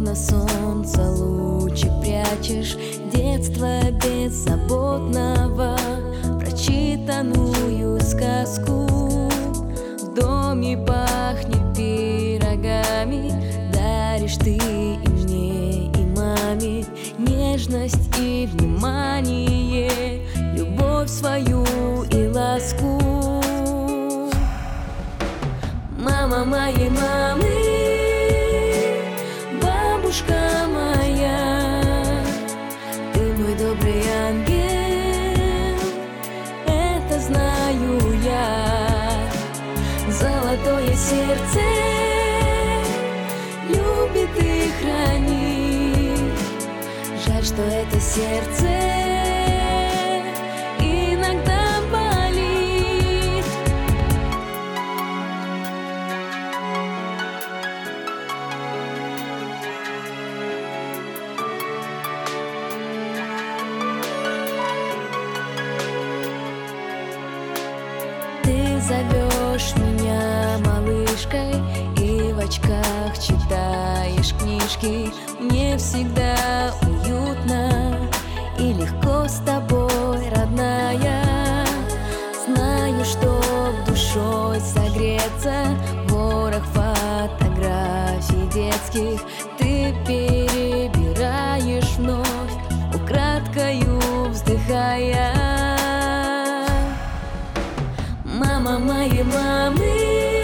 словно солнце лучик прячешь детство беззаботного, прочитанную сказку. В доме пахнет пирогами, даришь ты и мне, и маме нежность и внимание, любовь свою и ласку. Мама моей мамы, бабушка моя, ты мой добрый ангел, это знаю я. Золотое сердце любит и хранит. Жаль, что это сердце иногда болит. Ты зовешь меня малышкой и в очках читаешь книжки. Мне всегда уютно и легко с тобой, родная. Знаю, что душой согреться, ворох фотографий детских ты перебираешь вновь, украдкою вздыхая. Мама моей мамы,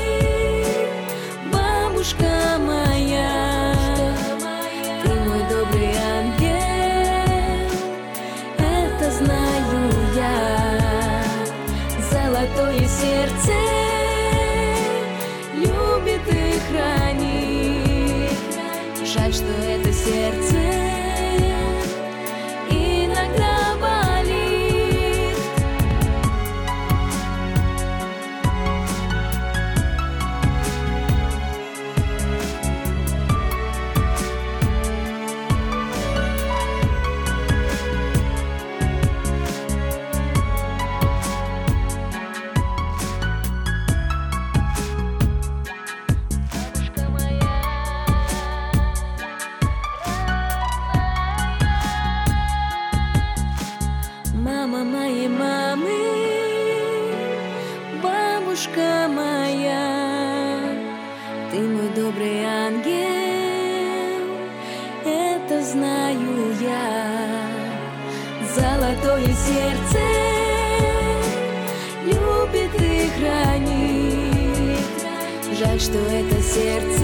бабушка моя, ты мой добрый ангел, это знаю я. Золотое сердце любит и хранит. Жаль, что это сердце иногда болит. Мама моей мамы, бабушка моя, ты мой добрый ангел, это знаю я. Золотое сердце любит и хранит. Жаль, что это сердце